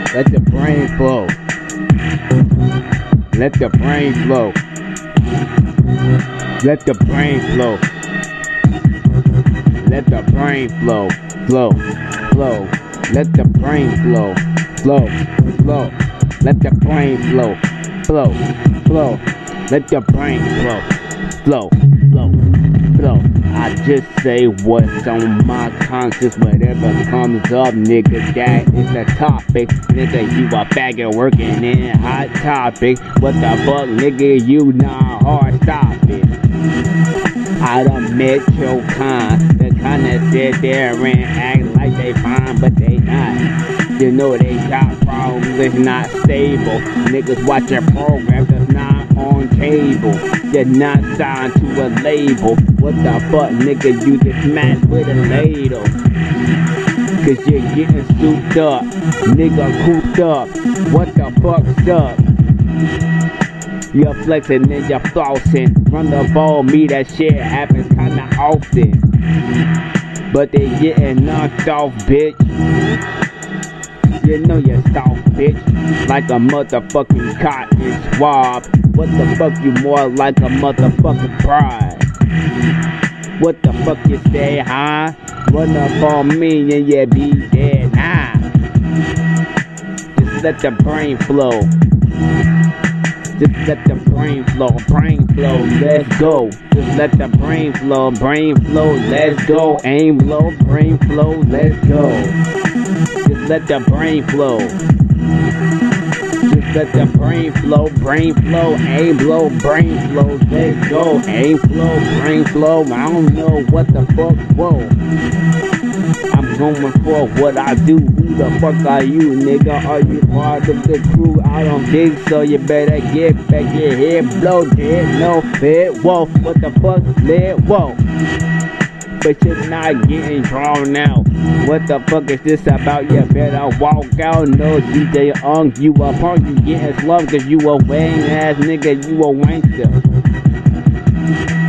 Let the brain flow. Let the brain flow. Let the brain flow. Let the brain flow. Flow. Flow. Let the brain flow. Flow. Flow. Let the brain flow. Flow. Flow. Let the brain flow. Flow. Flow. Flow. I just say what's on my conscience, whatever comes up, nigga, that is the topic. Nigga, you a faggot working in Hot Topic. What the fuck, nigga, you not hard, stop it. I done met your kind, the kind that sit there and act like they fine, but they not. You know they got problems, it's not stable. Niggas watch your program that's not on cable. You're not signed to a label. What the fuck, nigga, you just smashed with a ladle. Cause you're getting souped up, nigga, cooped up. What the fuck's up? You're flexing and you're flossing. Run the ball, me, that shit happens kinda often. But they getting knocked off, bitch. You know you're soft, bitch. Like a motherfucking cotton swab. What the fuck, you more like a motherfucking bride. What the fuck you say, huh? Run up on me and you be dead, nah. Just let the brain flow. Just let the brain flow, let's go. Just let the brain flow, let's go. Aim low, brain flow, let's go. Just let the brain flow. Just let the brain flow, aim low, brain flow, let's go. Aim flow, brain flow, I don't know what the fuck, whoa. I'm going for what I do. Who the fuck are you, nigga? Are you part of the crew? I don't think so. You better get back your head, blow dead, no fit. Whoa, what the fuck, lit? Whoa. But you're not getting drawn out. What the fuck is this about? You better walk out. No DJ Unk, you a punk, you getting slumped cause you a weighing ass nigga, you a wankster.